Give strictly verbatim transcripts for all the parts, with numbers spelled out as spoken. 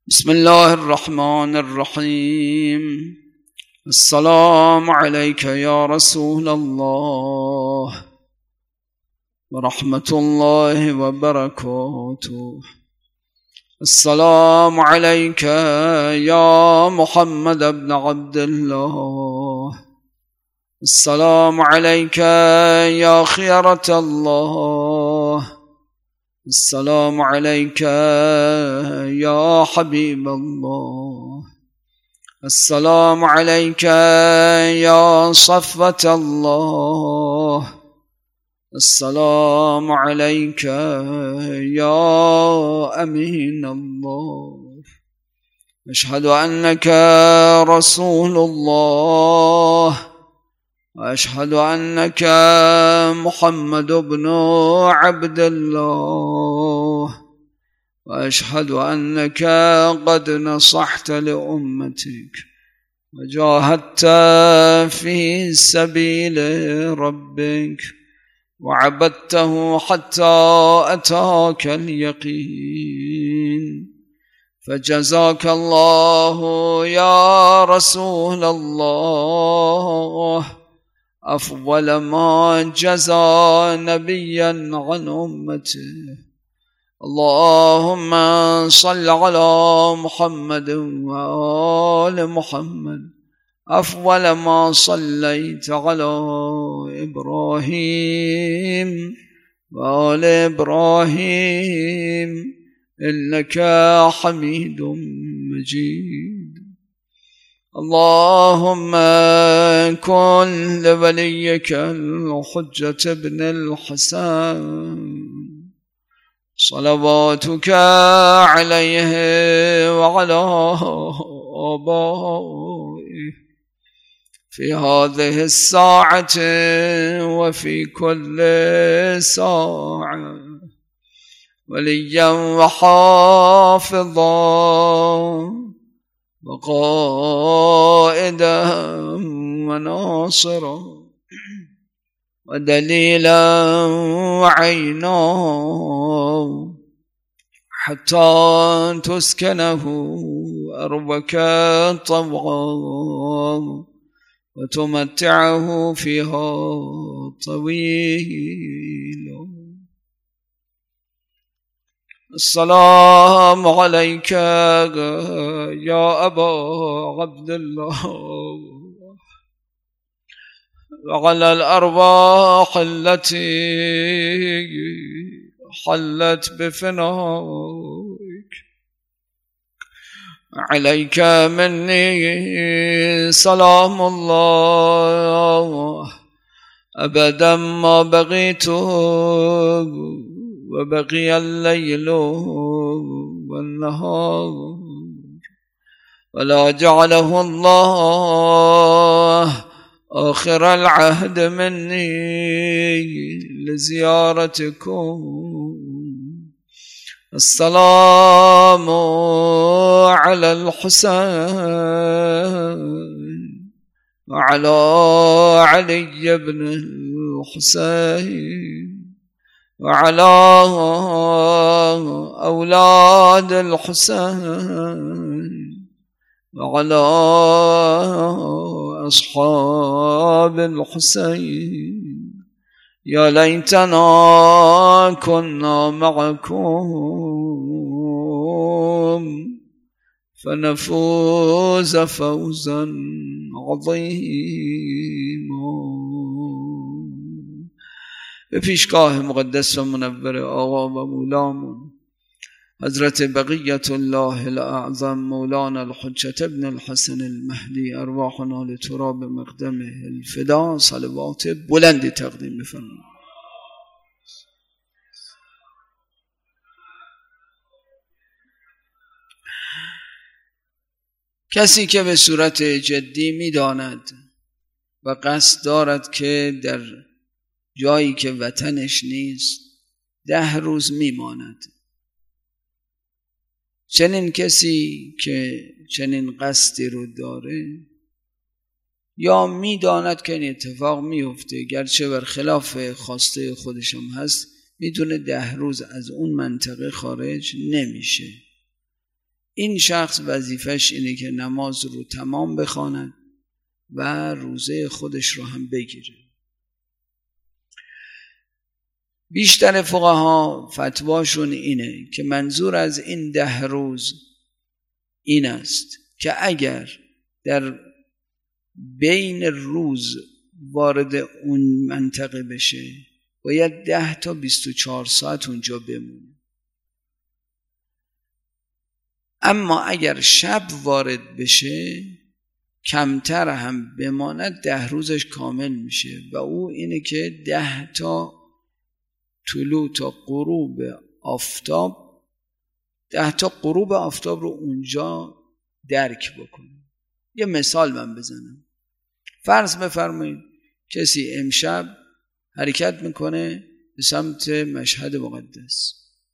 بسم الله الرحمن الرحيم. السلام عليك يا رسول الله ورحمة الله وبركاته. السلام عليك يا محمد بن عبد الله. السلام عليك يا خيرة الله. السلام عليك يا حبيب الله. السلام عليك يا صفوة الله. السلام عليك يا أمين الله. أشهد أنك رسول الله، وأشهد أنك محمد بن عبد الله، وأشهد أنك قد نصحت لأمتك وجاهدت في سبيل ربك وعبدته حتى أتاك اليقين. فجزاك الله يا رسول الله أفضل ما جزى نبيا عن أمته. اللهم صل على محمد وآل محمد أفضل ما صليت على إبراهيم وآل إبراهيم إنك حميد مجيد. اللهم كن لوليك الحجة بن الحسن صلواتك عليه وعلى آبائه في هذه الساعة وفي كل ساعة وليا وحافظا وقائدا وناصرا ودليلا وعينا حتى تسكنه أرضك طوعا وتمتعه فيها طويلا. السلام عليك يا أبا عبد الله وعلى الأرواح التي حلت بفنائك. عليك مني سلام الله أبدا ما بغيت وبقي الليل والنهار، ولا جعله الله آخر العهد مني لزيارتكم. السلام على الحسين وعلى علي بن الحسين وعلى أولاد الحسين وعلى أصحاب الحسين. يا ليتنا كنا معكم فنفوز فوزا عظيما. به پیشگاه مقدس و منور آقا و مولامون حضرت بقیت الله الاعظم مولانا الحجة ابن الحسن المهدی ارواحنا لتراب مقدمه الفدا صلوات بلندی تقدیم بفرمایید. کسی که به صورت جدی می‌داند و قصد دارد که در جایی که وطنش نیست ده روز میماند، چنین کسی که چنین قصدی رو داره یا میداند که این اتفاق میفته گرچه بر خلاف خواسته خودشم هست، میدونه ده روز از اون منطقه خارج نمیشه. این شخص وظیفش اینه که نماز رو تمام بخواند و روزه خودش رو هم بگیره. بیشتر فقها فتواشون اینه که منظور از این ده روز این است که اگر در بین روز وارد اون منطقه بشه باید ده تا بیست و چهار ساعت اونجا بمونه. اما اگر شب وارد بشه کمتر هم بماند ده روزش کامل میشه و او اینه که ده تا طلوع تا غروب آفتاب ده تا غروب آفتاب رو اونجا درک بکنه. یه مثال من بزنم. فرض بفرمایید کسی امشب حرکت میکنه به سمت مشهد مقدس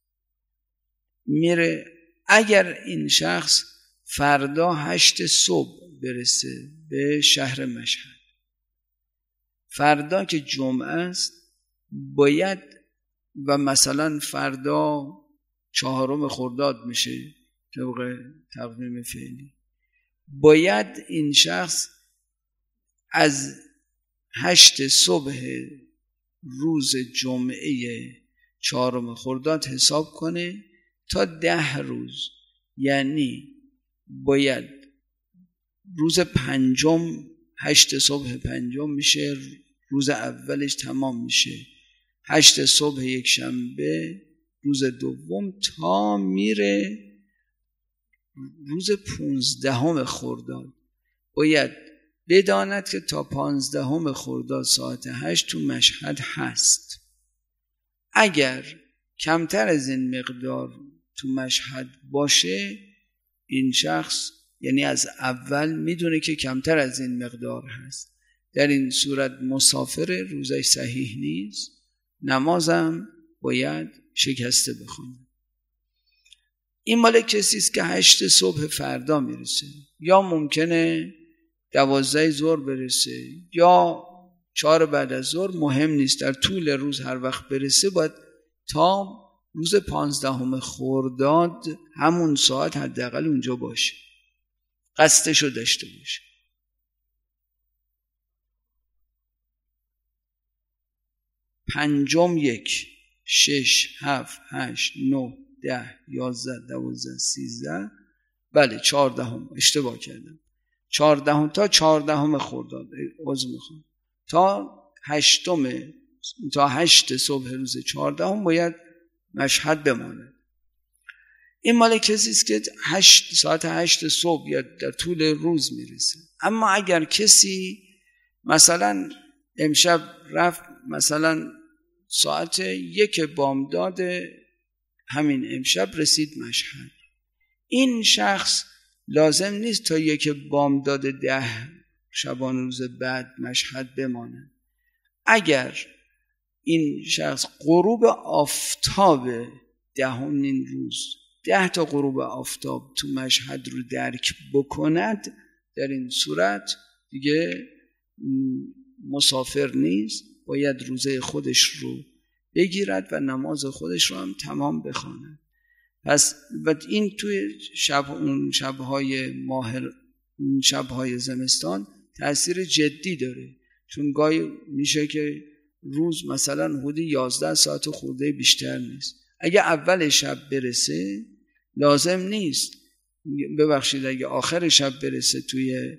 میره. اگر این شخص فردا هشت صبح برسه به شهر مشهد، فردا که جمعه است باید و مثلا فردا چهارم خرداد میشه طبق تقویم فعلی، باید این شخص از هشت صبح روز جمعه چهارم خرداد حساب کنه تا ده روز، یعنی باید روز پنجم هشت صبح پنجم میشه، روز اولش تمام میشه هشت صبح یک شنبه روز دوم تا میره روز پونزدهم خرداد. باید بداند که تا پانزدهم خرداد ساعت هشت تو مشهد هست. اگر کمتر از این مقدار تو مشهد باشه این شخص یعنی از اول میدونه که کمتر از این مقدار هست، در این صورت مسافر، روزش صحیح نیست، نمازم باید شکسته بخونه. این مال کسی است که هشت صبح فردا میرسه، یا ممکنه دوازده ظهر برسه یا چهار بعد از ظهر، مهم نیست، در طول روز هر وقت برسه باید تا روز پانزدهم خرداد همون ساعت حداقل اونجا باشه، قصدشو داشته باشه. پنجم یک شش هفت هشت نه ده یازده دوازده سیزده بله چهاردهم اشتباه کردم چهاردهم تا چهاردهم خرداد عذر میخوام تا هشتم تا هشت صبح روز چهاردهم باید مشهد بماند. این مال کسی است که هشت ساعت هشت صبح یا در طول روز میرسه. اما اگر کسی مثلا امشب رفت مثلا ساعت یک بامداد همین امشب رسید مشهد، این شخص لازم نیست تا یک بامداد ده شبان روز بعد مشهد بمانه. اگر این شخص غروب آفتاب دهمین روز ده تا غروب آفتاب تو مشهد رو درک بکند، در این صورت دیگه مسافر نیست، باید روزه خودش رو بگیرد و نماز خودش رو هم تمام بخواند. پس این توی شب اون شب‌های ماه شب‌های زمستان تأثیر جدی داره، چون گاهی میشه که روز مثلا حدود یازده ساعت خورده بیشتر نیست. اگه اول شب برسه لازم نیست، ببخشید اگه آخر شب برسه توی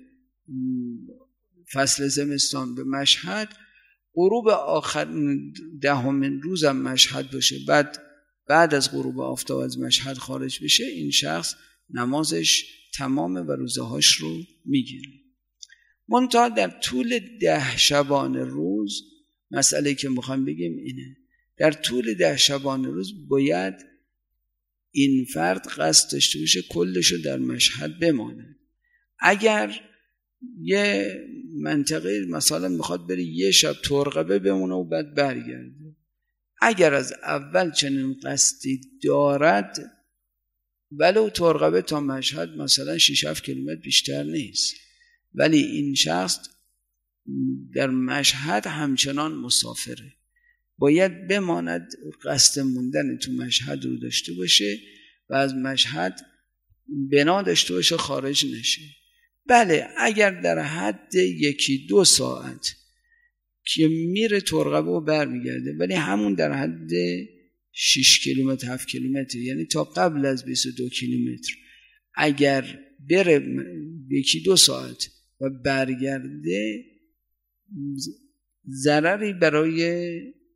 فصل زمستان به مشهد، غروب آخر دهمین روزم مشهد باشه، بعد بعد از غروب آفتاب از مشهد خارج بشه، این شخص نمازش تمامه و روزهاش رو میگیره. منتها در طول ده شبان روز مسئله که میخوام بگیم اینه، در طول ده شبان روز باید این فرد قصد داشته باشه کلشو در مشهد بمانه. اگر یه منطقه مثلا میخواد بره یه شب ترقبه بمونه و بعد برگرده، اگر از اول چنین قصدی دارد، ولو ترقبه تا مشهد مثلا شش هفت کیلومتر بیشتر نیست، ولی این شخص در مشهد همچنان مسافره، باید بماند، قصد موندن تو مشهد رو داشته باشه و از مشهد بنا داشته باشه خارج نشه. بله اگر در حد یکی دو ساعت که میره ترقبه و برمیگرده، ولی همون در حد شش کیلومتر هفت کیلومتر، یعنی تا قبل از بیست و دو کیلومتر اگر بره یکی دو ساعت و برگرده، ضرری برای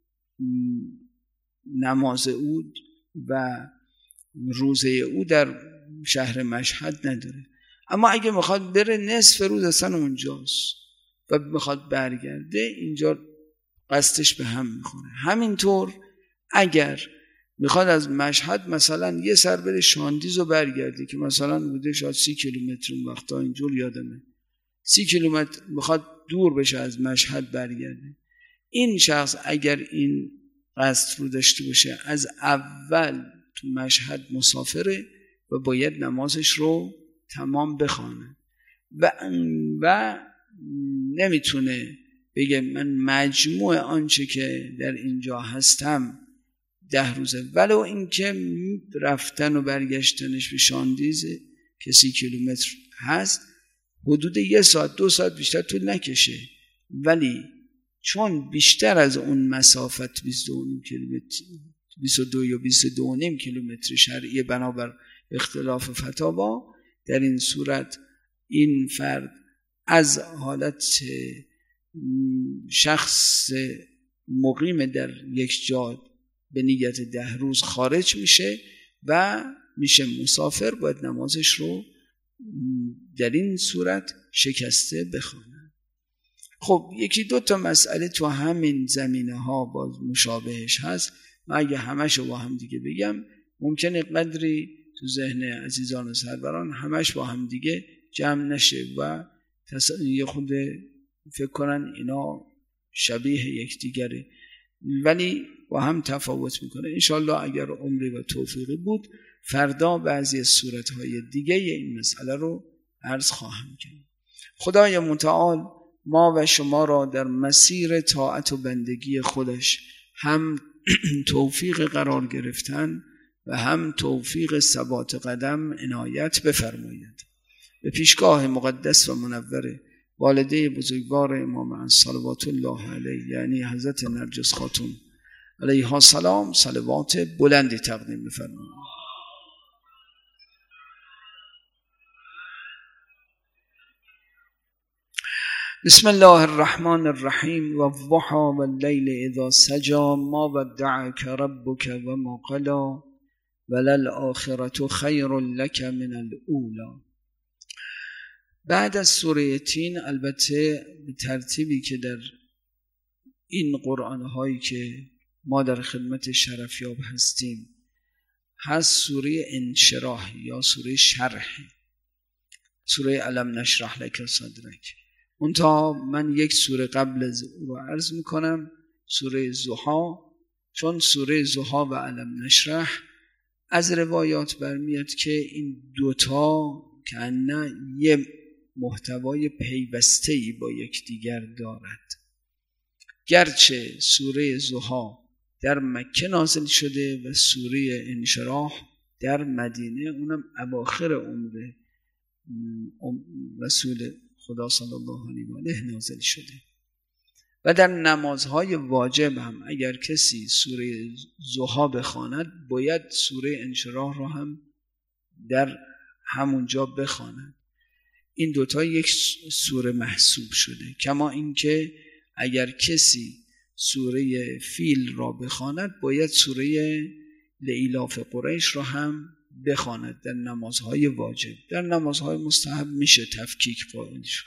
نماز او و روزه او در شهر مشهد نداره. اما اگه میخواد بره نصف روز اصلا اونجاست و میخواد برگرده، اینجا قصدش به هم میخوره. همینطور اگر میخواد از مشهد مثلا یه سر بره شاندیز و برگرده که مثلا بوده شاید سی کیلومتر اون وقتا، اینجور یادمه سی کیلومتر میخواد دور بشه از مشهد برگرده، این شخص اگر این قصد رو داشته باشه از اول تو مشهد مسافره و باید نمازش رو تمام بخونه و و نمیتونه بگه من مجموع آنچه که در اینجا هستم ده روزه، ولو اینکه رفتن و برگشتنش به شاندیز که سی کیلومتر هست حدود یه ساعت دو ساعت بیشتر طول نکشه، ولی چون بیشتر از اون مسافت بیست و دو و نیم کیلومتر بیست و دو یا بیست و دو و نیم کیلومتر شرعی بنابر اختلاف فتاوا، در این صورت این فرد از حالت شخص مقیم در یک جا به نیت ده روز خارج میشه و میشه مسافر، باید نمازش رو در این صورت شکسته بخونه. خب یکی دو تا مسئله تو همین زمینه ها باز مشابهش هست. من اگه همش رو با هم دیگه بگم ممکنه قدری تو ذهن عزیزان و سروران همش با هم دیگه جمع نشه و یه خود فکر کنن اینا شبیه یکدیگره، ولی با هم تفاوت میکنه. انشالله اگر عمری و توفیقی بود فردا بعضی صورتهای دیگه این مسئله رو عرض خواهم کرد. خدای متعال ما و شما را در مسیر طاعت و بندگی خودش هم توفیق قرار گرفتن و هم توفیق ثبات قدم عنایت بفرماید. به پیشگاه مقدس و منور والده بزرگوار امام صلوات الله علیه یعنی حضرت نرجس خاتون علیها سلام صلوات بلندی تقدیم بفرمایید. بسم الله الرحمن الرحیم. والضحى واللیل اذا سجى ما ودعك ربك وما قلى وللآخرة خیر لك من الاولی. بعد از سوره تین، البته به ترتیبی که در این قرآن هایی که ما در خدمت شرفیاب هستیم هست سوره انشراح یا سوره شرح، سوره الم نشرح لک صدرک. منتها من یک سوره قبل از او رو عرض میکنم، سوره ضحی، چون سوره ضحی و الم نشرح از روایات برمیاد که این دوتا که نه یه محتوای پیوسته‌ای با یکدیگر دارد. گرچه سوره ضحی در مکه نازل شده و سوره انشراح در مدینه، اونم اواخر عمر رسول خدا صلی الله علیه و آله نازل شده. و در نمازهای واجب هم اگر کسی سوره ضحی بخواند باید سوره انشراح را هم در همونجا بخواند. این دوتا یک سوره محسوب شده. کما اینکه اگر کسی سوره فیل را بخواند باید سوره لإیلاف قریش را هم بخواند در نمازهای واجب. در نمازهای مستحب میشه تفکیک قائل شد.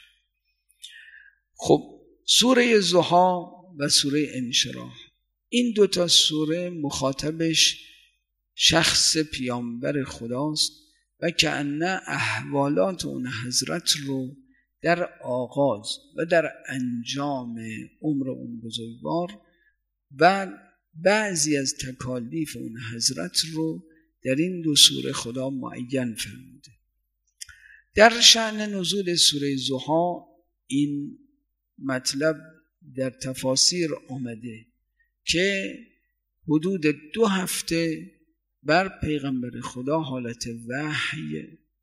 خب سوره ضحی و سوره انشراح، این دوتا سوره مخاطبش شخص پیامبر خداست و که انه احوالات اون حضرت رو در آغاز و در انجام عمر اون بزرگوار و بعضی از تکالیف اون حضرت رو در این دو سوره خدا معین فرموده. در شأن نزول سوره ضحی این مطلب در تفاسیر آمده که حدود دو هفته بر پیغمبر خدا حالت وحی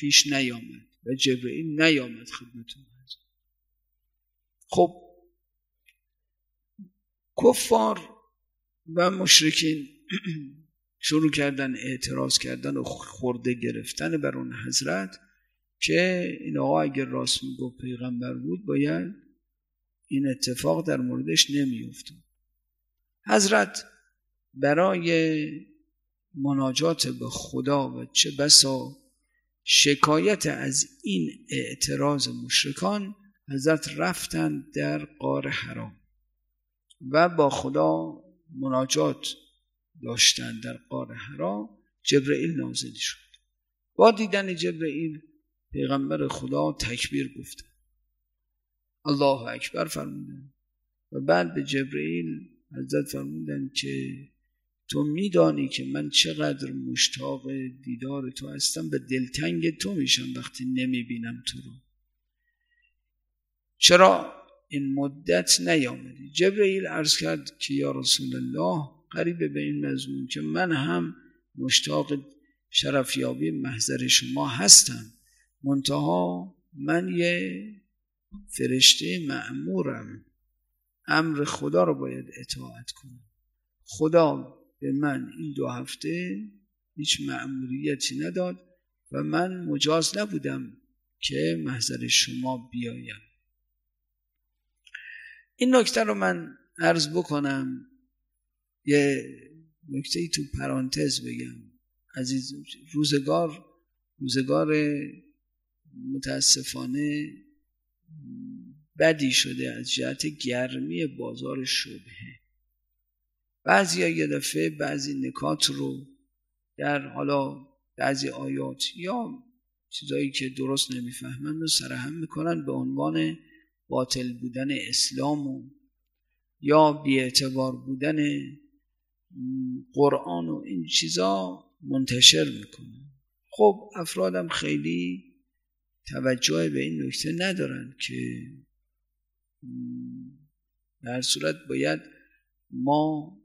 پیش نیامد و جبرئیل نیامد خدمتون. خب کفار و مشرکین شروع کردن اعتراض کردن و خورده گرفتن بر اون حضرت که این آقا اگر راست میگفت پیغمبر بود باید این اتفاق در موردش نمیافتاد. حضرت برای مناجات به خدا و چه بسا شکایت از این اعتراض مشرکان حضرت رفتند در غار حرا و با خدا مناجات داشتند در غار حرا. جبرئیل نازل شد. با دیدن جبرئیل پیغمبر خدا تکبیر گفت، الله اکبر فرمودند و بعد به جبرئیل حضرت فرمودند که تو میدانی که من چقدر مشتاق دیدار تو هستم و دلتنگ تو میشم وقتی نمیبینم تو رو، چرا این مدت نیامدی؟ جبرئیل عرض کرد که یا رسول الله قریب به این مضمون که من هم مشتاق شرفیابی محضر شما هستم، منتها من یه فرشته مأمورم، امر خدا رو باید اطاعت کنم. خدا به من این دو هفته هیچ مأموریتی نداد و من مجاز نبودم که محضر شما بیایم. این نکته رو من عرض بکنم، یه نکته ای تو پرانتز بگم. عزیز روزگار روزگار متاسفانه بدی شده از جهت گرمی بازار شبهه. بعضی ها یه دفعه بعضی نکات رو در حالا بعضی آیات یا چیزایی که درست نمیفهمن رو سرهم میکنن به عنوان باطل بودن اسلام و یا بی‌اعتبار بودن قرآن و این چیزا منتشر میکنن. خب افرادم خیلی توجه به این نکته ندارن که در صورت باید ما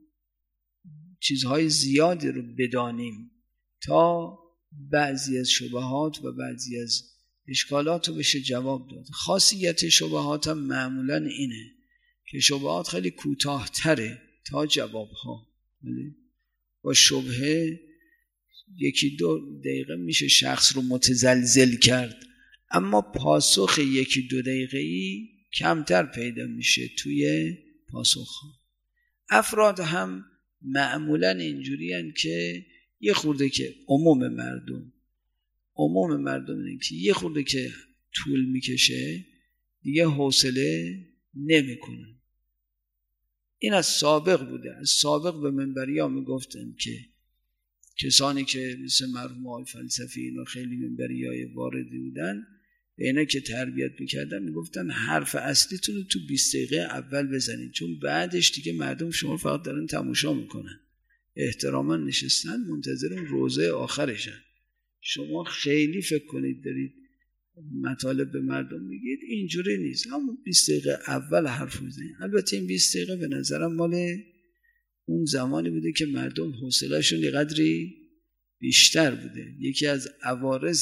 چیزهای زیادی رو بدانیم تا بعضی از شبهات و بعضی از اشکالات رو بشه جواب داد. خاصیت شبهات هم معمولا اینه که شبهات خیلی کوتاه‌تره تا جوابها. با شبهه یکی دو دقیقه میشه شخص رو متزلزل کرد، اما پاسخ یکی دو دقیقه‌ای کمتر پیدا میشه توی پاسخها. افراد هم معمولا اینجوری هن که یه خورده که عموم مردم عموم مردم اینه که یه خورده که طول میکشه دیگه حوصله نمیکنن. این از سابق بوده. از سابق به منبری ها میگفتن که کسانی که مثل مرحوم آقای فلسفی اینا خیلی منبری های واردی بودن، به اینا که تربیت میکردن میگفتن حرف اصلیتون رو تو بیست دقیقه اول بزنید، چون بعدش دیگه مردم شما فقط دارن تماشا میکنن، احتراما نشستن منتظر اون روزه آخرشن. شما خیلی فکر کنید دارید مطالب به مردم میگید، اینجوری نیست. همون بیست دقیقه اول حرف بزنید. البته این بیست دقیقه به نظرم مال اون زمانی بوده که مردم حوصله‌شون یه قدری بیشتر بوده. یکی از عوارض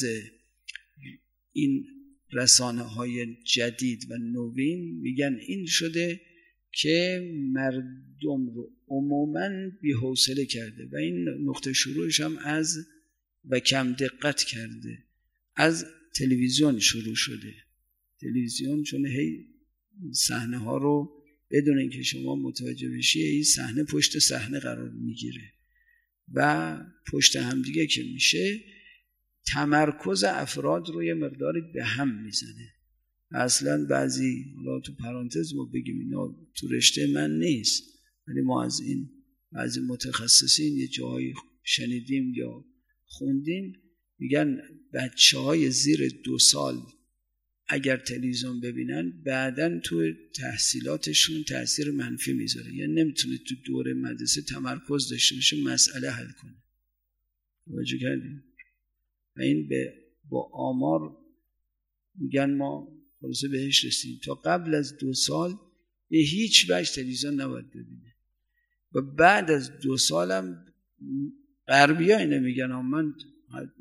این رسانه های جدید و نوین میگن این شده که مردم رو عموماً بی‌حوصله کرده و این نقطه شروعش هم از و کم دقت کرده از تلویزیون شروع شده. تلویزیون چون هی صحنه ها رو بدون اینکه شما متوجه بشی این صحنه پشت صحنه قرار میگیره و پشت هم دیگه که میشه تمرکز افراد رو یه مقداری به هم میزنه. اصلا بعضی حالا تو پرانتز ما بگیم اینا تو رشته من نیست، ولی ما از این بعضی متخصصین یه جایی شنیدیم یا خوندیم، میگن بچه های زیر دو سال اگر تلویزیون ببینن بعدن تو تحصیلاتشون تأثیر منفی میذاره، یعنی نمیتونه تو دوره مدرسه تمرکز داشته باشه مسئله حل کنه. توجه کردیم؟ و این به با آمار میگن ما خلاصه بهش رسیدیم تا قبل از دو سال به هیچ وجه تلویزیون نباید ببینه و بعد از دو سالم غربی ها اینه میگن. من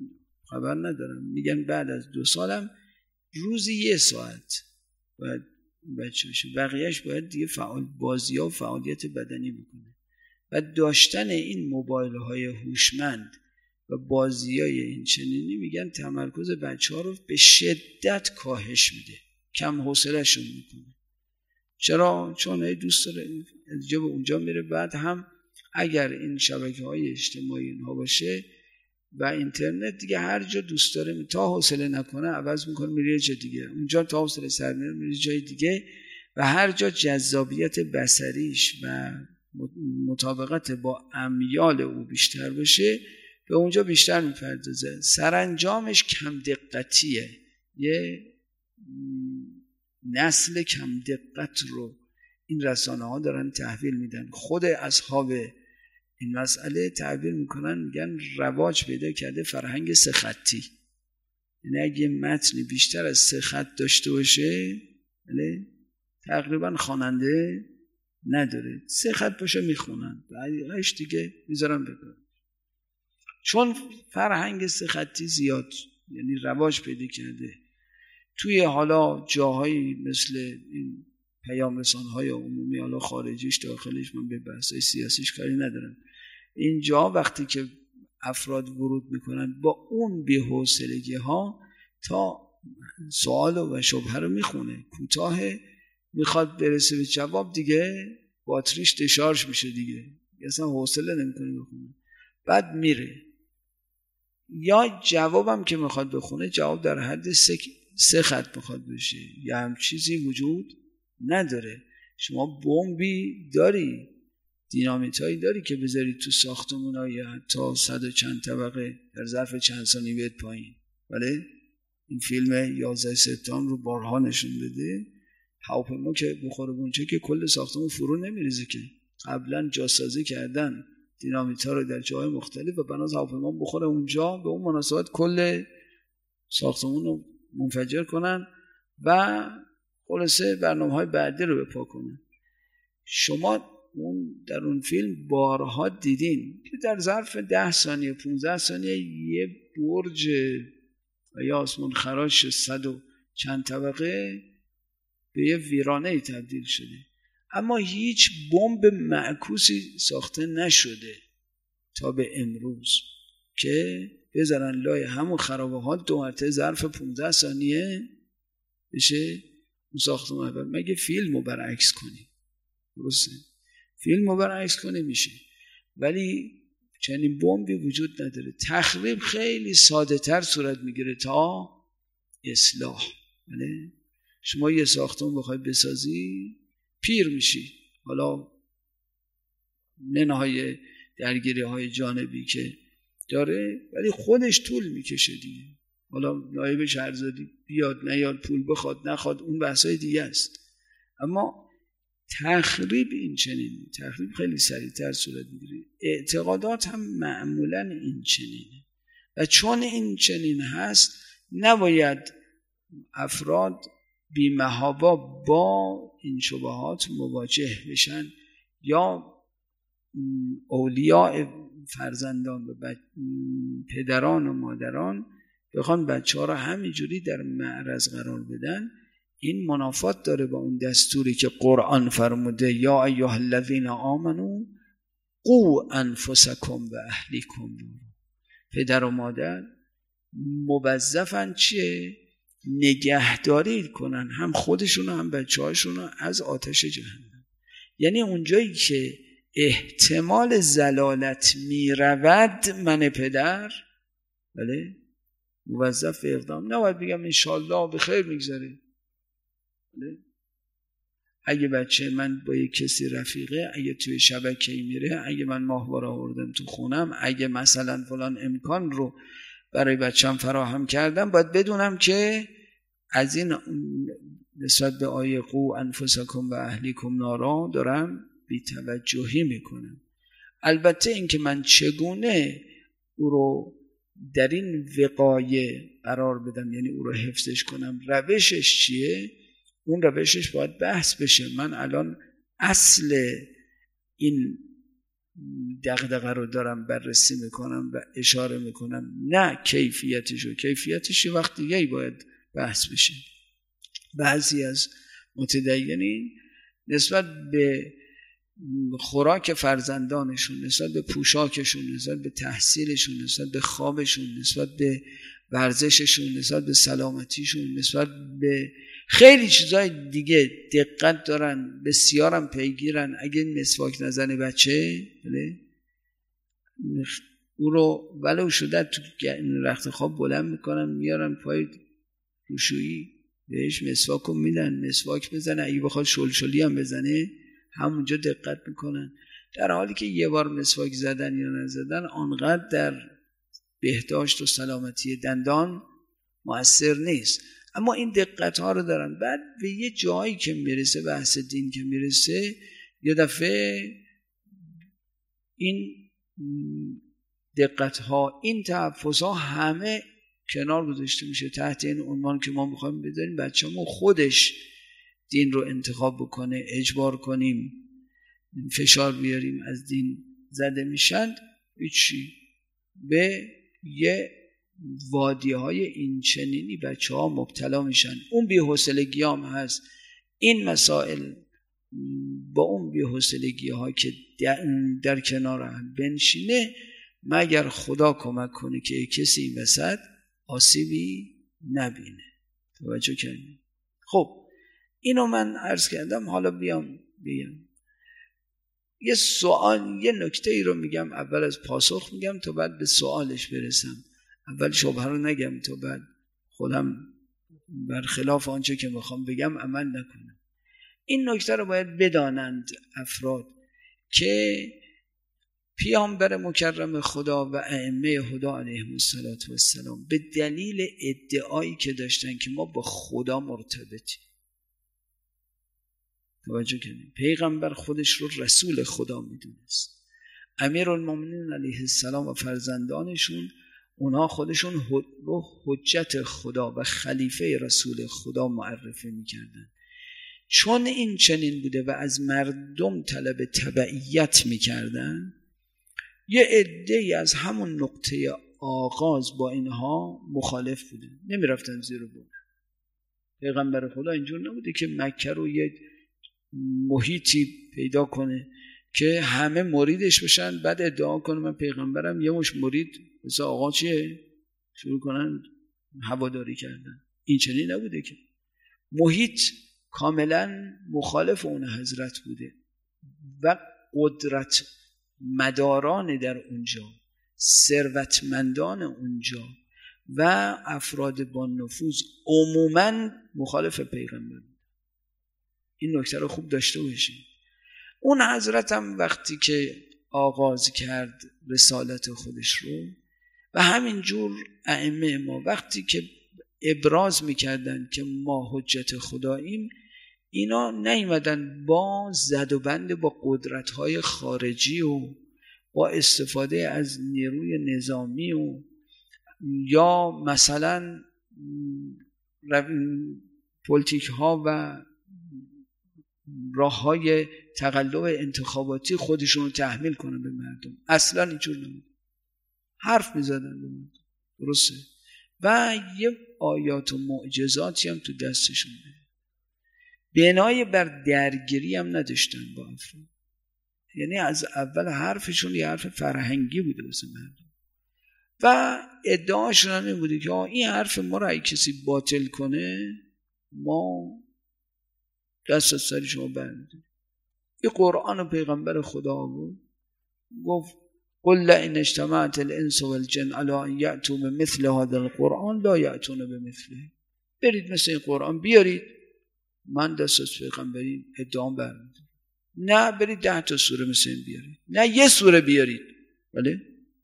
خبر ندارم. میگن بعد از دو سالم روزی یه ساعت باید بچه بشه، بقیهش باید دیگه فعال بازی ها و فعالیت بدنی بکنه. و داشتن این موبایل های هوشمند و بازی های این چنینی میگن تمرکز بچه ها رو به شدت کاهش میده، کم حوصله‌شون میکنه. چرا؟ چون دوست داره اینجا به اونجا میره. بعد هم اگر این شبکه های اجتماعی اینها باشه و اینترنت، دیگه هر جا دوست داره تا حوصله نکنه عوض میکنه میره جای دیگه، اونجا تا حوصله سر میره میره جای دیگه. و هر جا جذابیت بصریش و مطابقت با امیال او بیشتر بشه به اونجا بیشتر میپردازه. سرانجامش کم دقتیه، یه نسل کم دقت رو این رسانه ها دارن تحویل میدن. خود اصحاب این مسئله تعبیر میکنن، میگن رواج پیدا کرده فرهنگ سه خطی. یعنی اگه متنی بیشتر از سه خط داشته باشه تقریبا خواننده نداره، سه خط باشه میخونن، بعدش دیگه میذارن بگن. چون فرهنگ سه خطی زیاد یعنی رواج پیدا کرده توی حالا جاهایی مثل این پیام رسانه‌های عمومی، حالا خارجیش داخلیش من به بحث‌های سیاسیش کاری ندارم. اینجا وقتی که افراد ورود میکنن با اون بی‌حوصلگی ها تا سوال و شبهه رو میخونه، کوتاه میخواد برسه به جواب دیگه باتریش دشارژ میشه دیگه، اصلا حوصله نمیکنه بخونه، بعد میره. یا جوابم که میخواد بخونه جواب در حد سه, سه خط میخواد بشه، یا هم چیزی وجود نداره. شما بمبی داری، دینامیت هایی داری که بذاری تو ساختمون ها یا حتی صد و چند طبقه در ظرف چند ثانیه بیاد پایین. ولی این فیلم یازده سپتامبر رو بارها نشون بده، هواپیما که بخوره بونچه که کل ساختمون فرو نمیریزه که قبلا جاسازی کردن دینامیت ها رو در جاهای مختلف و بناز هواپیما بخوره اونجا به اون مناسبت کل ساختمون رو منفجر کنن و خلاصه برنامه های بعدی رو بپا کنن. شما اون در اون فیلم بارها دیدین که در ظرف ده ثانیه پونزده ثانیه یه برج و یا آسمون خراش صد و چند طبقه به یه ویرانه تبدیل شده، اما هیچ بمب معکوسی ساخته نشده تا به امروز که بذارن لای همون خرابه ها دو مرتبه ظرف پونزده ثانیه بشه اون ساختمان اول. مگه فیلمو برعکس کنی؟ درسته؟ فیلمو برعکس کنی میشه، ولی چنین بمبی وجود نداره. تخریب خیلی ساده تر صورت میگیره تا اصلاح. یعنی شما یه ساختمان بخوای بسازی پیر میشی، حالا منهای درگیری های جانبی که داره ولی خودش طول میکشه دیگه. حالا نایب شهرزادی بیاد نیاد، پول بخواد نخواد، اون بحثای دیگه است. اما تخریب این چنین تخریب خیلی سریعتر صورت میگیره. اعتقادات هم معمولا این چنینه و چون این چنین هست نباید افراد بی‌محابا با این شبهات مواجه بشن یا اولیاء فرزندان و پدران و مادران بخوان بچه ها را همینجوری در معرض قرار بدن. این منافات داره با اون دستوری که قرآن فرموده یا ایها الذین آمنوا قوا انفسکم و اهلیکم. پدر و مادر موظفن چیه؟ نگهداری کنن هم خودشون هم بچه هاشون از آتش جهنم. یعنی اونجایی که احتمال زلالت می رود من پدر بله موظف اقدام، نباید بگم انشالله به خیر میگذره. بله اگه بچه من با یک کسی رفیقه، اگه توی شبکه‌ای میره، اگه من ماهواره آوردم تو خونم، اگه مثلا فلان امکان رو برای بچم فراهم کردم، باید بدونم که از این نسبت به آیه قو انفسکم و اهلیکم نارا دارم بی توجهی میکنم. البته این که من چگونه او رو در این وقایه قرار بدم، یعنی او رو حفظش کنم، روشش چیه، اون روشش باید بحث بشه. من الان اصل این دغدغه رو دارم بررسی میکنم و اشاره میکنم، نه کیفیتشو. کیفیتش یه وقت دیگه باید بحث بشه. بعضی از متدینین نسبت به خوراک فرزندانشون، نسبت به پوشاکشون، نسبت به تحصیلشون، نسبت به خوابشون، نسبت به ورزششون، نسبت به سلامتیشون، نسبت به خیلی چیزای دیگه دقت دارن، بسیارم پیگیرن. اگه مسواک نزنه بچه بله او رو ولو شده تو رخت خواب بلند میکنن میارن پای روشویی بهش مسواک رو میدن، مسواک بزنه، اگه بخواد شلشلی هم بزنه همونجا دقت میکنن. در حالی که یه بار مسواک زدن یا نزدن آنقدر در بهداشت و سلامتی دندان مؤثر نیست، اما این دقت ها رو دارن. بعد به یه جایی که میرسه، بحث دین که میرسه، یه دفعه این دقت ها، این تحفظ ها همه کنار گذاشته میشه تحت این عنوان که ما میخوایم بداریم بچه‌مون خودش دین رو انتخاب بکنه، اجبار کنیم، فشار بیاریم از دین زده میشن، هیچی. به یه وادی های این چنینی بچه ها مبتلا میشن. اون بی‌حوصلگی هم هست. این مسائل با اون بی‌حوصلگی ها که در, در کنار هم بنشینه، مگر خدا کمک کنه که کسی این وسط آسیبی نبینه. توجه کنید. خب اینو من عرض کردم. حالا بیام بیام یه سوال، یه نکته ای رو میگم، اول از پاسخ میگم تا بعد به سوالش برسم. اول شبهه رو نگم تا بعد خودم برخلاف آنچه که میخوام بگم عمل نکنم. این نکته رو باید بدانند افراد که پیامبر مکرم خدا و ائمه هدی علیهم السلام به دلیل ادعایی که داشتن که ما با خدا مرتبطیم، توجه کنیم، پیغمبر خودش رو رسول خدا میدونست، امیرالمومنین علیه السلام و فرزندانشون اونها خودشون رو حجت خدا و خلیفه رسول خدا معرفی میکردن. چون این چنین بوده و از مردم طلب تبعیت میکردن، یه عده‌ای از همون نقطه آغاز با اینها مخالف بوده، نمیرفتن زیر بار. پیغمبر خدا اینجور نبوده که مکه رو یه محیطی پیدا کنه که همه مریدش بشن، بعد ادعا کنه من پیغمبرم، یه مش مرید مثل آقا چیه شروع کنن هواداری کردن. این چنین نبوده که. محیط کاملا مخالف اون حضرت بوده و قدرت مداران در اونجا، ثروتمندان اونجا و افراد با نفوذ عموما مخالف پیغمبر. این نکته رو خوب داشته باشید. اون حضرت هم وقتی که آغاز کرد رسالت خودش رو و همینجور ائمه ما وقتی که ابراز میکردن که ما حجت خداییم، اینا نیومدن با زد و بند با قدرت‌های خارجی و با استفاده از نیروی نظامی و یا مثلا پلیتیک ها و راه های تقلب انتخاباتی خودشون رو تحمیل کنن به مردم. اصلا اینجور نمید. حرف میزدن به مردم، درسته، و یه آیات و معجزاتی هم تو دستشون بود. بنای بر درگیری هم نداشتن با افراد. یعنی از اول حرفشون یه حرف فرهنگی بوده واسه مردم و ادعاشون هم این بوده که این حرف ما رو اگه کسی باطل کنه ما دست از سر شما برمی‌داریم. این قرآن و پیغمبر خدا بود، گفت قل لئن اجتمعت الانس والجن علی ان یأتوا بمثل هذا القرآن لا یأتون بمثله. برید مثل این قرآن بیارید، من دست از پیغمبری ادعام برمی‌دارم. نه برید ده تا سوره مثل این بیارید، نه یه سوره بیارید. بله.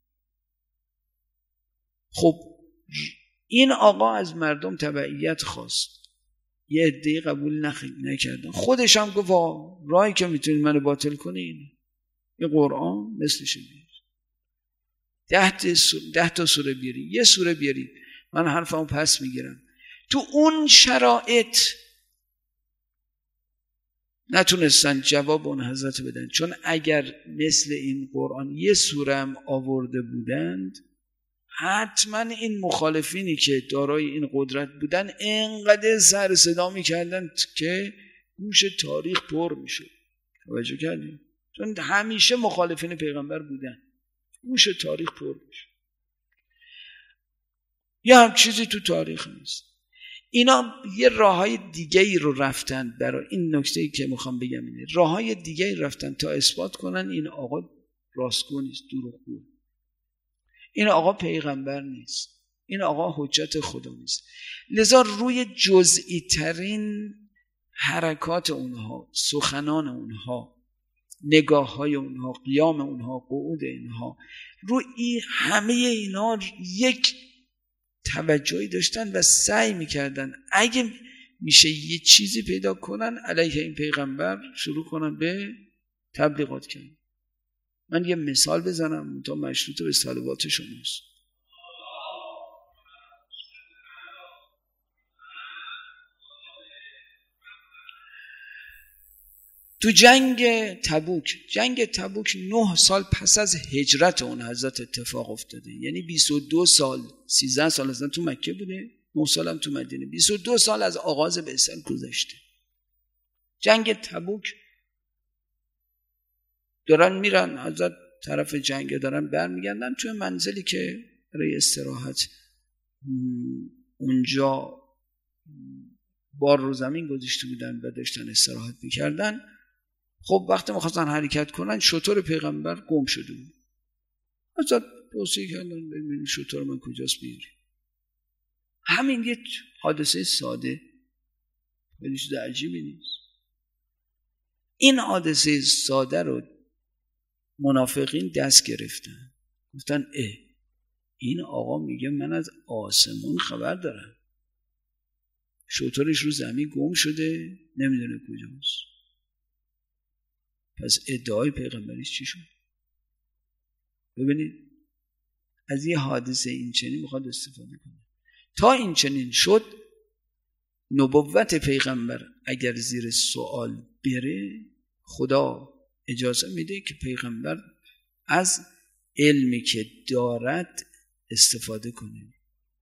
خب این آقا از مردم تبعیت خواست، یه عده‌ای قبول نکردن. خودش هم گفت راهی که میتونید منو باطل کنی اینه، این قرآن مثلشه بیارید، ده, ده تا سوره بیارید، یه سوره بیارید، من حرفمو پس میگیرم. تو اون شرایط نتونستن جواب اون حضرت بدن، چون اگر مثل این قرآن یه سوره هم آورده بودند حتما این مخالفینی که دارای این قدرت بودن انقدر سر صدا میکردن که گوش تاریخ پر میشد. توجه کردیم؟ چون همیشه مخالفین پیغمبر بودن، گوش تاریخ پر میشد. یه هم چیزی تو تاریخ نیست. اینا یه راههای دیگه ای رو رفتن، برای این نکته‌ای که میخوام بگم اینه، راههای دیگه ای رفتن تا اثبات کنن این آقا راستگو نیست، دروغگو، این آقا پیغمبر نیست، این آقا حجت خدا نیست. لذا روی جزئی ترین حرکات اونها، سخنان اونها، نگاه های اونها، قیام اونها، قعود اینها، روی همه اینا یک توجهی داشتن و سعی میکردن اگه میشه یه چیزی پیدا کنن علیه این پیغمبر شروع کنن به تبلیغات کردن. من یه مثال بزنم تا مشروط به صلوات شماست. تو جنگ تبوک، جنگ تبوک نه سال پس از هجرت اون حضرت اتفاق افتاده، یعنی بیست و دو سال، سیزده سال از تو مکه بوده، نه سال هم تو مدینه، بیست و دو سال از آغاز بعثت گذشته. جنگ تبوک دارن میرن، حضرت طرف جنگ دارن برمیگردن توی منزلی که برای استراحت اونجا بار رو زمین گذاشته بودن و داشتن استراحت میکردن. خب وقتی میخواستن حرکت کنن شتر پیغمبر گم شده بود. حضرت توصیه کردن ببینید شتر من کجاست بیاری. همین یه حادثه ساده، خیلی چیز عجیبی نیست. این حادثه ساده رو منافقین دست گرفتن، گفتن اه این آقا میگه من از آسمون خبر دارم، شترش رو زمین گم شده نمیدونه کجاست، پس ادعای پیغمبریش چی شد؟ ببینید از یه حادثه این چنین میخواد استفاده کنه. تا این چنین شد نبوت پیغمبر اگر زیر سوال بره خدا اجازه میده که پیغمبر از علمی که دارد استفاده کنه.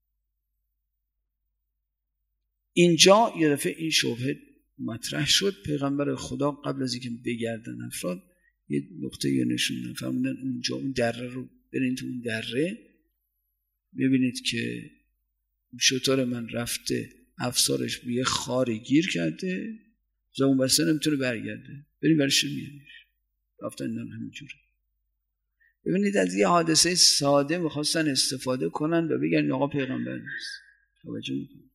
اینجا یه دفعه این شبهه مطرح شد. پیغمبر خدا قبل از اینکه بگردن افراد یه نقطه یا نشوندن، فهمیدن اونجا اون دره رو برین تو اون دره ببینید که شتر من رفته افسارش به یه خاری گیر کرده، زمون بسته نمیتونه برگرده، بریم برش میاریش. رفتن اینا همینجوره. ببینید از یه حادثه ساده میخواستن استفاده کنن و بگن آقا پیغمبر نیست. توجه میکنن.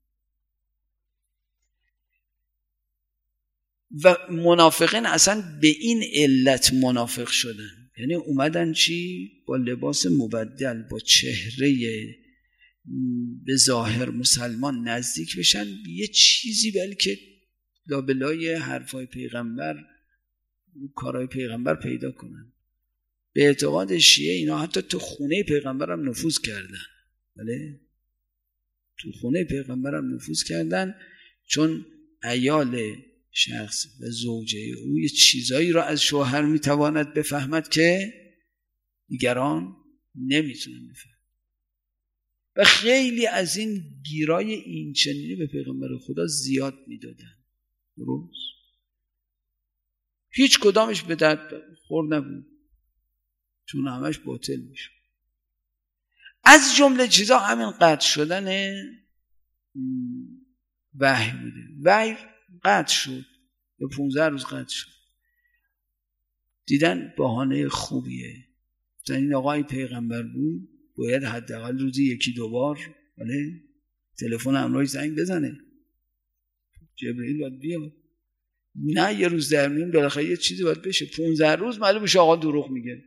و منافقین اصلا به این علت منافق شدن، یعنی اومدن چی؟ با لباس مبدل، با چهره به ظاهر مسلمان نزدیک بشن، یه چیزی بلکه لابلای حرفای پیغمبر، کارهای پیغمبر پیدا کنن. به اعتقاد شیعه اینا حتی تو خونه پیغمبر هم نفوذ کردن. بله؟ تو خونه پیغمبر هم نفوذ کردن، چون عیال شخص و زوجه او یه چیزایی را از شوهر میتواند بفهمد که دیگران نمیتونن بفهمن. و خیلی از این گیرای این چنینی به پیغمبر خدا زیاد میدادن. درست؟ هیچ کدامش به درد خور نبود، چون همش باطل میشه. از جمله چیزا همین قطع شدن وحی بوده. وحی قطع شد یا پونزده روز قطع شد. دیدن بهانه خوبیه، گفتن این آقای پیغمبر بود باید حداقل روزی یکی دو بار بله تلفن همراهش زنگ بزنه، جبرئیل باید بیاد، نه یه روز در میون بالاخره یه چیزی باید بشه. پونزده روز معلوم میشه آقا دروغ میگه.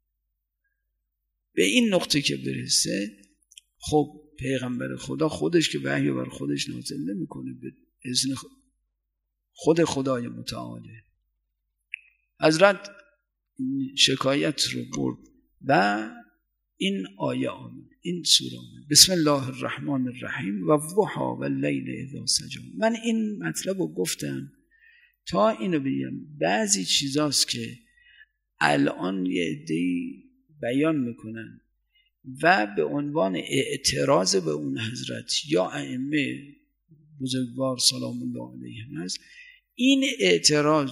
به این نقطه که برسه، خب پیغمبر خدا خودش که وحی بر خودش نازل نمیکنه، به اذن خود خدای متعاله. حضرت شکایت رو برد و این آیه آمد، این سوره آمد. بسم الله الرحمن الرحیم و ضحی و اللیل اذا سجی. من این مطلب رو گفتم تا اینو بگم بعضی چیزاست که الان یه عده‌ای بیان میکنن و به عنوان اعتراض به اون حضرت یا ائمه بزرگوار سلام الله علیهم هست، این اعتراض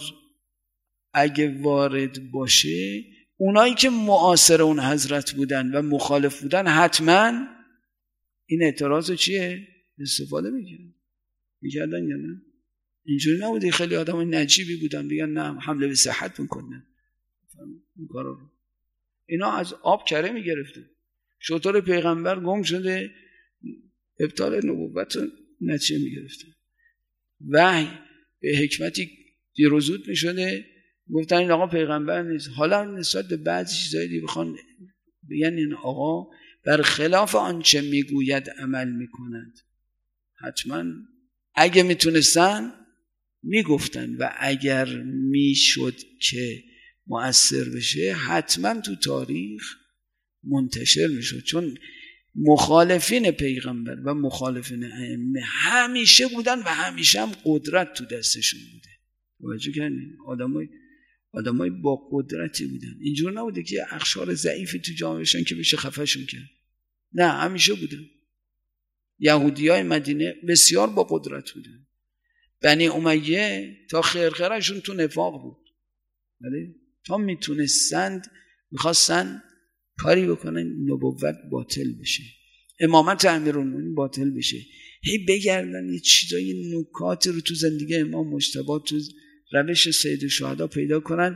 اگه وارد باشه، اونایی که معاصر اون حضرت بودن و مخالف بودن حتما این اعتراض چیه؟ استفاده میکنن میکردن یا نه؟ اینجوری نبوده خیلی آدم نجیبی بودن بگن نه حمله به صحت میکنن این کارا رو. اینا از آب کره میگرفتن. شطور پیغمبر گم شده، ابطال نبوت نتیجه میگرفتن. وحی به حکمتی دیروزود میشده، گفتن این آقا پیغمبر نیست. حالا نسبت به بعضی چیزایی دیگه بخوان بگن این آقا بر خلاف آنچه میگوید عمل میکند. حتما اگه میتونستن میگفتن و اگر میشد که مؤثر بشه حتما تو تاریخ منتشر میشد، چون مخالفین پیغمبر و مخالفین ائمه همیشه بودن و همیشه هم قدرت تو دستشون بوده. توجه کردین؟ آدمای آدمای با قدرتی بودن. اینجور نبوده که اقشار ضعیفی تو جامعهشون که بشه خفهشون کرد. نه، همیشه بودن. یهودیای مدینه بسیار با قدرت بودن. بنی امیه تا خرخرشون تو نفاق بود. ولی تا میتونستند میخواستن کاری بکنن نبوت باطل بشه، امامت امیرالمومنین باطل بشه، هی بگردن یه چیزای نکات رو تو زندگی امام مجتبی تو روش سید الشهدا پیدا کنن،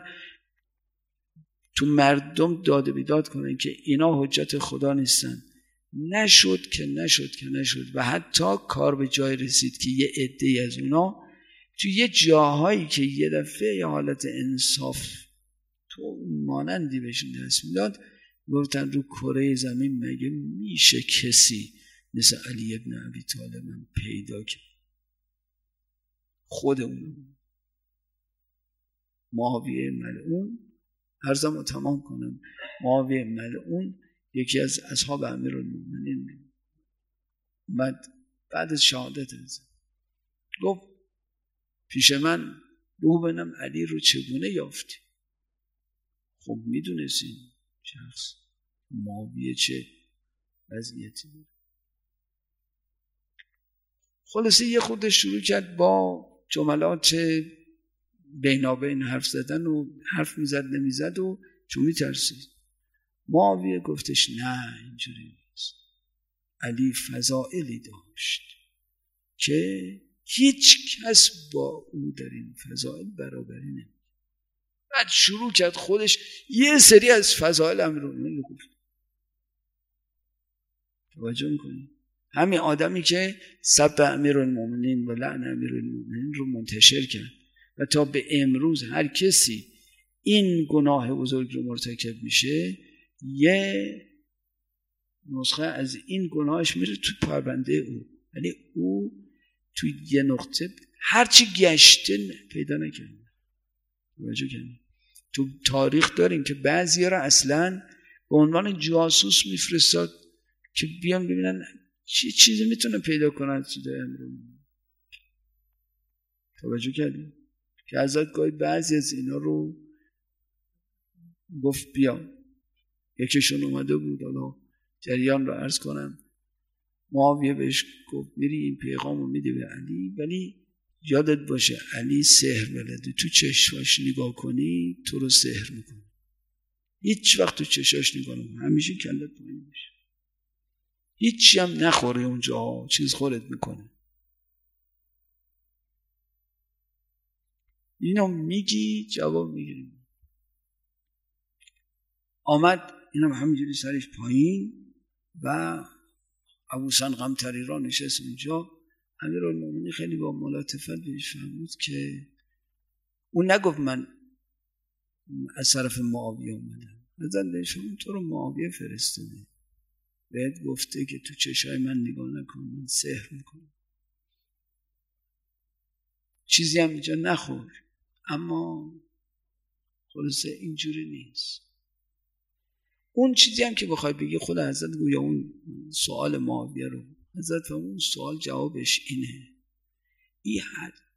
تو مردم داد و بیداد کنن که اینا حجت خدا نیستن. نشد که نشد که نشد و حتی کار به جای رسید که یه عده‌ای از اونا تو یه جاهایی که یه دفعه یه حالت انصاف تو مانندی بهشون دست میداد، گفتن رو کره زمین مگه میشه کسی مثل علی ابن ابی طالب من پیدا کرد؟ خود اونو معاویه ملعون، عرضم رو تمام کنم، معاویه ملعون یکی از اصحاب امیرالمومنین اومد بعد از شهادت از گفت پیش من بگو ببینم علی رو چگونه یافتی؟ خب میدونستین شخص معاویه چه وضعیتی بود. خلاصه یه خود شروع کرد با جملات بینابین حرف زدن و حرف میزد نمیزد و چون میترسید. معاویه گفتش نه اینجوری نیست، علی فضائلی داشت که هیچ کس با او در این فضائل برابری نمید. بعد شروع کرد خودش یه سری از فضائل امیرالمومنین رو گفت. توجه میکنی؟ همین آدمی که سب امیرالمومنین و لعن امیرالمومنین رو منتشر کرد و تا به امروز هر کسی این گناه بزرگ رو مرتکب میشه یه نسخه از این گناهش میره تو پرونده او، یعنی او تو یه نقطه هرچی گشته پیدا نکنه. توجه کنید؟ تو تاریخ داریم که بعضی را اصلا به عنوان جاسوس میفرستاد که بیان ببینن چی چیزی میتونه پیدا کنن تو امروز. توجه کردیم که ازت گاهی بعضی از اینا رو گفت بیا. یکیشون اومده بود، حالا جریان رو عرض کنم، معاویه بهش گفت میری این پیغام رو میدی به علی، ولی یادت باشه علی سحر بلده، تو چشماش نگاه کنی تو رو سحر میکنه، هیچ وقت تو چشاش نگاه نکن، همیشه کلت پایین میشه، هیچی هم نخوره اونجا، چیز خورت میکنه. اینو میگی جواب میگیریم. آمد اینم همینجوری سرش پایین و ابوسن قمطری را نشست اونجا. امیرالمومنین خیلی با ملاطفت بهش فرمود که اون نگفت من از طرف معاویه اومدم، نزد بهش اون تو رو معاویه فرستاده، بهت گفته که تو چشای من نگاه نکن، من سحر میکنم، چیزی هم اینجا نخور. اما خلاصه اینجوری نیست. اون چیزی هم که بخوای بگی خود حضرت گویا اون سوال معاویه رو حضرت و اون سوال جوابش اینه، این حد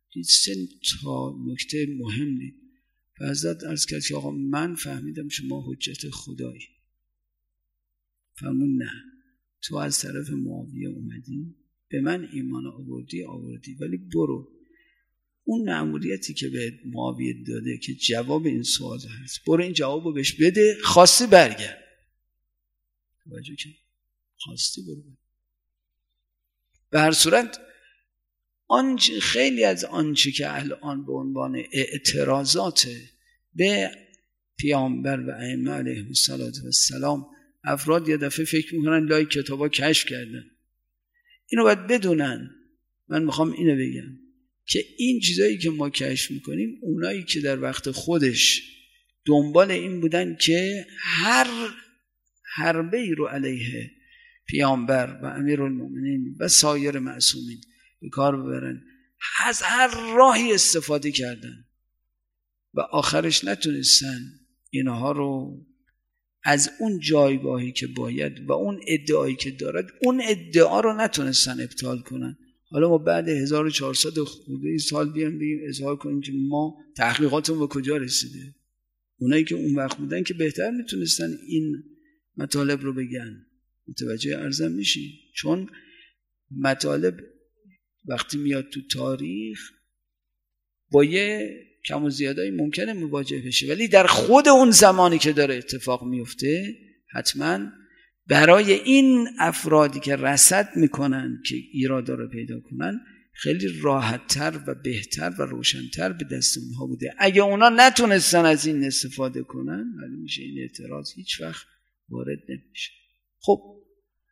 سه تا نکته مهم دید. و حضرت عرض کرد که آقا من فهمیدم شما حجت خدایی. فرمون نه، تو از طرف معاویه اومدی به من ایمان آوردی آوردی ولی برو اون مأموریتی که به معاویه داده که جواب این سوال هست، برو این جوابو بهش بده، خواستی برگرد. توجه کن، خواستی برو برگرد. به هر صورت آنچه خیلی از آنچه که الان به عنوان اعتراضات به پیامبر و ائمه علیهم السلام افراد یه دفعه فکر میکنن لای کتابا کشف کردن، اینو باید بدونن. من میخوام اینو بگم که این چیزایی که ما کشف میکنیم، اونایی که در وقت خودش دنبال این بودن که هر حربه‌ای رو علیه پیامبر و امیرالمومنین و سایر معصومین به کار ببرن، از هر راهی استفاده کردن و آخرش نتونستن اینها رو از اون جایگاهی که باید و اون ادعایی که دارد، اون ادعا رو نتونستن ابطال کنن. حالا ما بعد هزار و چهارصد خورده سال بیان بگیم اظهار کنیم که ما تحقیقاتمون به کجا رسیده. اونایی که اون وقت بودن که بهتر میتونستن این مطالب رو بگن. متوجه عرضم میشی؟ چون مطالب وقتی میاد تو تاریخ با یه کم و زیادایی ممکنه مواجه بشه، ولی در خود اون زمانی که داره اتفاق میفته حتما برای این افرادی که رصد میکنن که ایرادا رو پیدا کنن خیلی راحت‌تر و بهتر و روشن‌تر به دست اونها بوده. اگه اونا نتونستن از این استفاده کنن، ولی میشه این اعتراض هیچ وقت وارد نمیشه. خب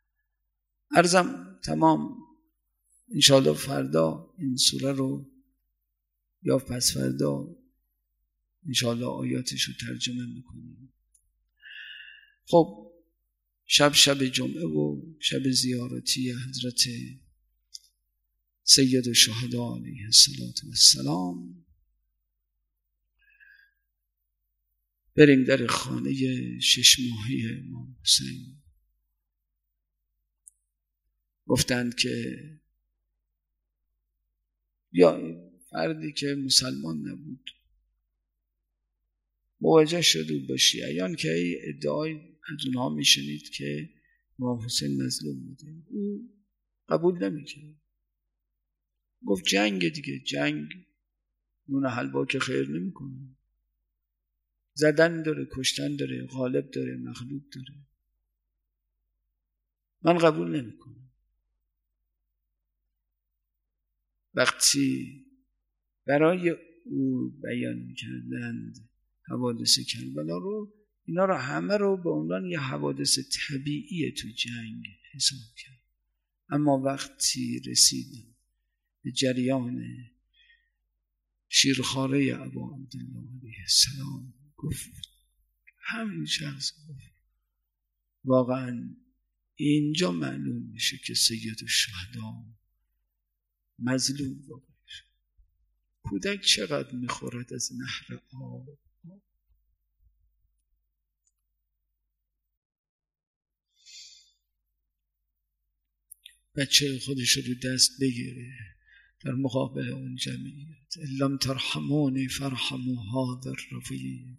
عرضم تمام. انشاءالله فردا این سوره رو یا پس فردا انشاءالله آیاتش رو ترجمه میکنیم. خب شب شب جمعه و شب زیارتی حضرت سید الشهدا علیه السلام. بریم در خانه شش ماهی امام حسین. گفتند که یا فردی که مسلمان نبود مواجه شده با شیعیان که ادعای از اونها میشنید که امام حسین مظلوم بوده، او قبول نمیکنه. گفت جنگ دیگه، جنگ نون حلوا که خیر نمیکنه، زدن داره، کشتن داره، غالب داره، مغلوب داره. من قبول نمیکنم. وقتی برای او بیان میکردند حوادث کربلا رو، اینا رو همه رو به عنوان یه حوادث طبیعی تو جنگ حساب کرد. اما وقتی رسیدن به جریان شیرخواره ابا عبدالله علیه السلام، گفت همین شخص گفت واقعا اینجا معلوم میشه که سید الشهدا مظلوم واقع شد. کودک چقدر میخورد از نهر آب. بچه خودش رو دست بگیره در مقابل اون جمعیت. لم ترحمونی فرحموا هذا الرفیع.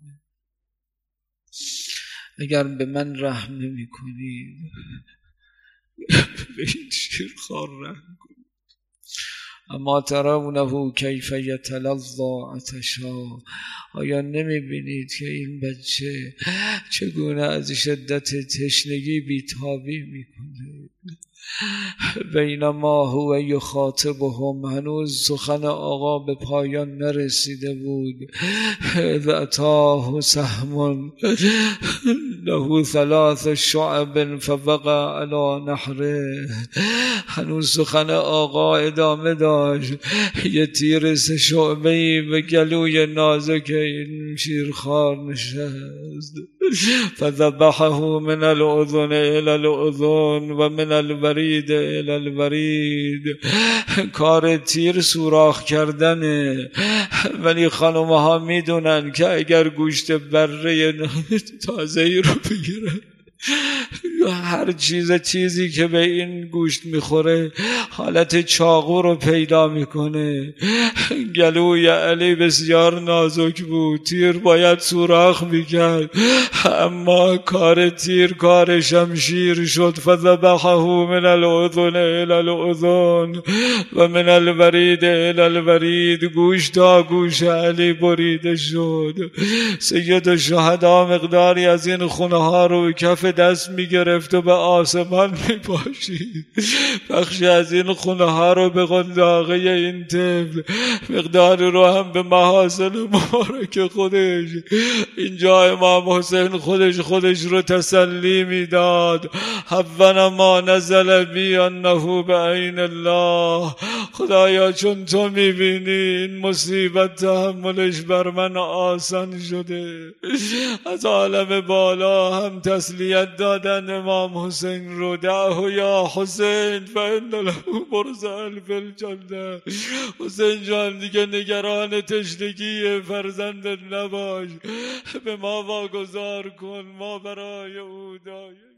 اگر به من رحم نمی کنید به این شیرخوار رحم کنید. اما ترونه کیف یتلظی عطشا. آیا نمی بینید که این بچه چگونه از شدت تشنگی بیتابی می کنه؟ بینما هو یخاطبهم، هنوز سخن آقا به پایان نرسیده بود. اذ اتاه سهم له ثلاث شعب فوقع علی نحره. هنوز سخن آقا ادامه داشت. یه تیر سه شعبه‌ای به گلوی نازک این شیرخوار نشست. فذبحه من الاذن الى الاذن و من الورید الى الورید. کار تیر سوراخ کردنه، ولی خانم ها میدونن که اگر گوشت بره تازه‌ای رو بگیرن هر چیز چیزی که به این گوشت میخوره حالت چاقو رو پیدا میکنه. گلوی علی بسیار نازک بود، تیر باید سوراخ میکرد، اما کار تیر کار شمشیر شد. فذبحه من الاذن الى الاذن و من الورید الى الورید، گوش تا گوش علی بریده شد. سید الشهدا مقداری از این خونه ها رو کف دست میگرفت و به آسمان میپاشید، بخشی از این خونه ها رو به قنداقه این طفل، مقداری رو هم به محاسن مبارک خودش. اینجا امام حسین خودش خودش رو تسلی میداد. حونا ما نزل بی انه بعین الله، خدایا چون تو میبینی این مصیبت تحملش بر من آسان شده. از عالم بالا هم تسلیت دادن امام حسین رو. دعه یا حسین فإن له برزا فی الجنه، حسین جان دیگه نگران تشنگی فرزندت نباش، به ما واگذار کن، ما برای او داییم.